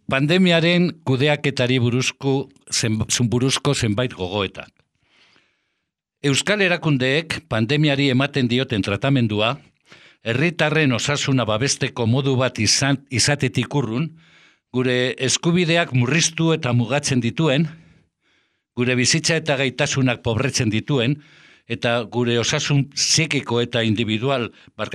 Pandemiaren kudeaketari buruzko zenbait gogoetak. Euskal erakundeek pandemiari ematen dioten tratamendua, herritarren osasuna babesteko modu bat izatetik urrun, gure eskubideak murriztu eta mugatzen dituen, gure bizitza eta gaitasunak pobretzen dituen, eta gure osasun psikiko individual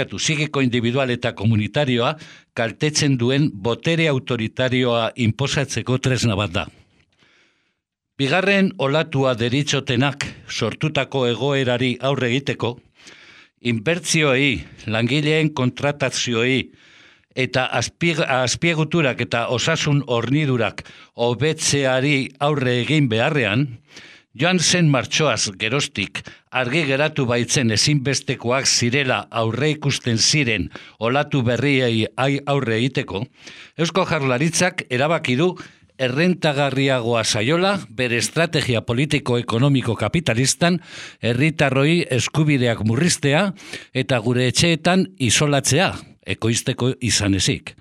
eta komunitarioa kaltetzen duen botere autoritarioa inposatzeko tresna bat da. Bigarren olatua deritzotenak sortutako egoerari aurre egiteko, inbertsioei, langileen kontratazioei eta azpieguturak eta osasun hornidurak hobetzeari aurre egin beharrean, joan zen martxoaz geroztik argi geratu baitzen ezinbestekoak zirela aurre ikusten ziren olatu berriei aurre egiteko, Eusko Jaurlaritzak erabaki du errentagarriagoa zaiola bere estrategia politiko-ekonomiko kapitalistan herritarroi eskubideak murriztea eta gure etxeetan isolatzea, ekoizteko izan ezik.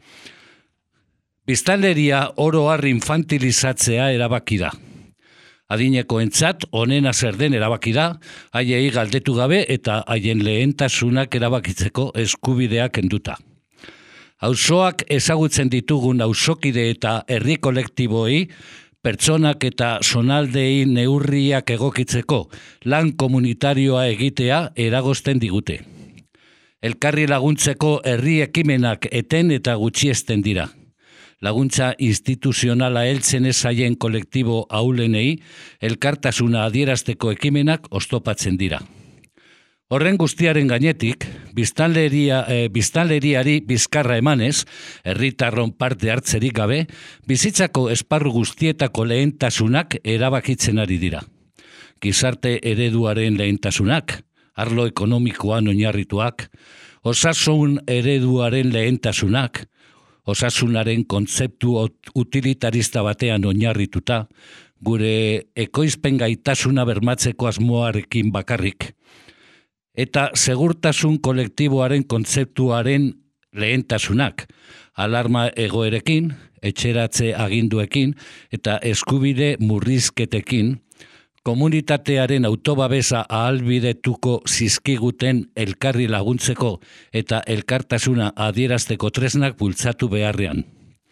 Biztanleria oro har infantilizatzea erabaki da. Adinekoentzat onena zer den erabaki da, haiei galdetu gabe eta haien lehentasunak erabakitzeko eskubideak kenduta. Auzoak ezagutzen ditugun auzokide eta herri kolektiboei, pertsonak eta zonaldei neurriak egokitzeko lan komunitarioa egitea eragozten digute. Elkarri laguntzeko herri ekimenak eten eta gutxiesten dira. Laguntza instituzionala heltzen ez zaien kolektibo ahulenei, elkartasuna adierazteko ekimenak oztopatzen dira. Horren guztiaren gainetik, biztanleriari bizkarra emanez, herritarron parte hartzerik gabe, bizitzako esparru guztietako lehentasunak erabakitzen ari dira. Gizarte ereduaren lehentasunak, arlo ekonomikoan oinarrituak, osasun ereduaren lehentasunak, osasunaren kontzeptu utilitarista batean oinarrituta, gure ekoizpen gaitasuna bermatzeko asmoarekin bakarrik, eta segurtasun kolektiboaren kontzeptuaren lehentasunak, alarma egoerekin, etxeratze aginduekin eta eskubide murrizketekin, komunitatearen autobabesa ahalbidetuko zizkiguten elkarri laguntzeko eta elkartasuna adierazteko tresnak bultzatu beharrean.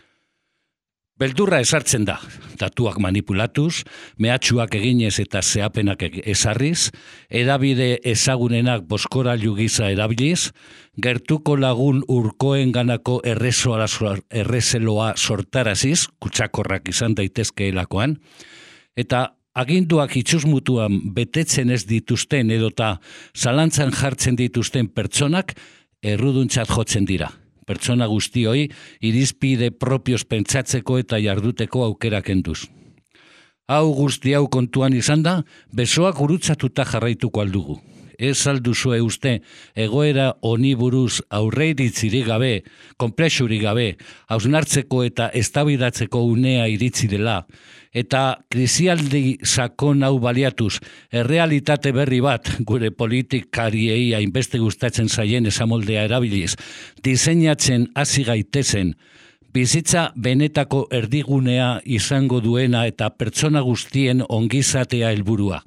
Beldurra esartzen da, datuak manipulatuz, mehatxuak eginez eta zehapenak ezarriz, edabide ezagunenak bozkorailu gisa erabiliz, gertuko lagun urkoen ganako errezeloa sortaraziz, kutsakorrak izan daitezkeelakoan, eta aginduak itxusmutuan betetzen ez dituzten edota zalantzan jartzen dituzten pertsonak erruduntzat jotzen dira. Pertsona guztioi irizpide propios pentsatzeko eta jarduteko aukera kenduz. Hau guzti hau kontuan izan da, besoak gurutzatuta jarraituko aldugu. Ez alduzue uste egoera honi buruz aurreiritzirik gabe, konplexurik gabe, hausnartzeko eta eztabaidatzeko unea iritsi dela, eta krisialdi sakon hau baliatuz, errealitate berri bat gure politikariei hainbeste gustatzen zaien esamoldea erabiliz, diseinatzen hasi gaitezen, bizitza benetako erdigunea izango duena eta pertsona guztien ongizatea helburua.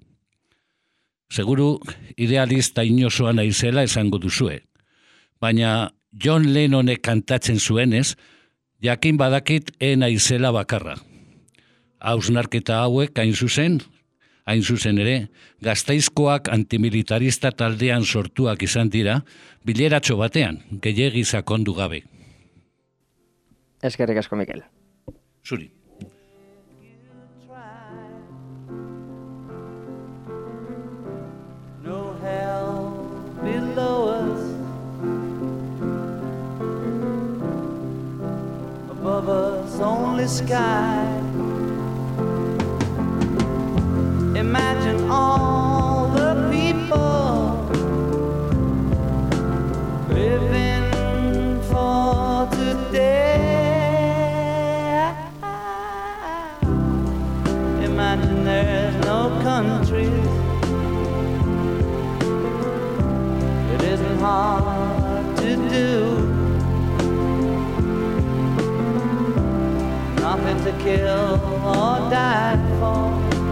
Seguru idealista inozoa naizela esango duzue, baina John Lennonek kantatzen zuenez, jakin badakit naizela bakarra. Hausnarketa hauek hain zuzen ere, Gasteizkoak antimilitarista taldean sortuak izan dira, bileratxo batean, gehiegi sakondu gabe. Eskerrik asko, Mikel. Zuri. No hell below us, above us only sky. Imagine all the people living for today. Imagine there's no countries. It isn't hard to do. Not something to kill or die for,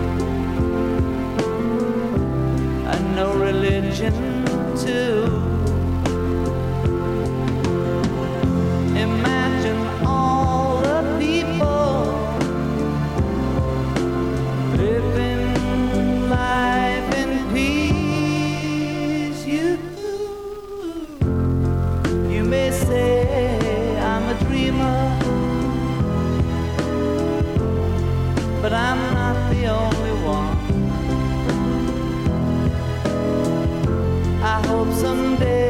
and no religion too. Imagine all the people living life in peace. You may say I'm a dreamer, but I'm not the only one. I hope someday